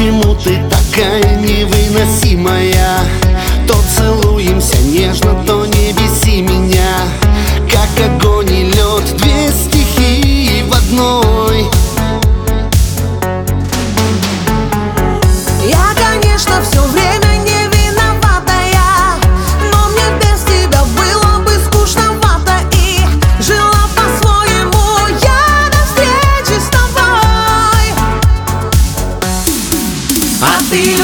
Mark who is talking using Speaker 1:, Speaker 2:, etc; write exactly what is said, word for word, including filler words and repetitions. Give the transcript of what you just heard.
Speaker 1: почему ты такая невыносимая? То целуемся нежно, то не беси меня. Как огонь и лед, две стихии в одной.
Speaker 2: Я, конечно, все время не виноватая, но мне без тебя было бы скучновато. И жила по-своему я до встречи с тобой. А ты